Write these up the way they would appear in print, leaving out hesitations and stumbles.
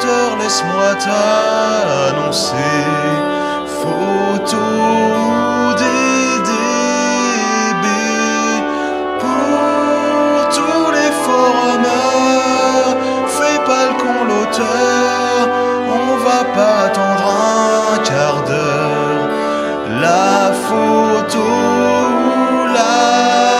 l'auteur, laisse-moi t'annoncer. Photo ou DDB pour tous les forumers. Fais pas le con l'auteur, on va pas attendre un quart d'heure. La photo ou la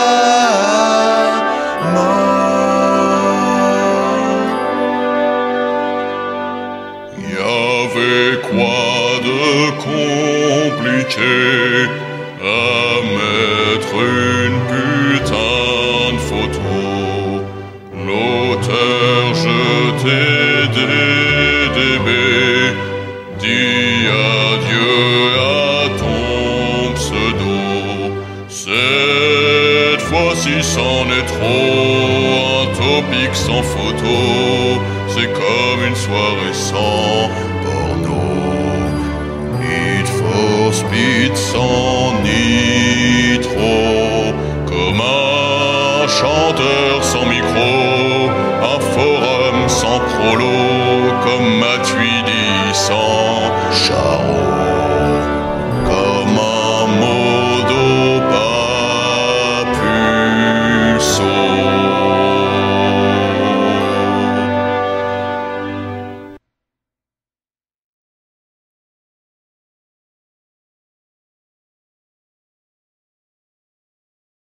Y'avait quoi de compliqué à mettre une putain de photo? L'auteur jeté des DB, dis adieu à ton pseudo. Cette fois-ci c'en est trop, un topic sans photo, c'est comme une soirée sans porno. Need for Speed sans nitro, comme un chanteur sans micro, un forum sans prolo, comme Matuidi sans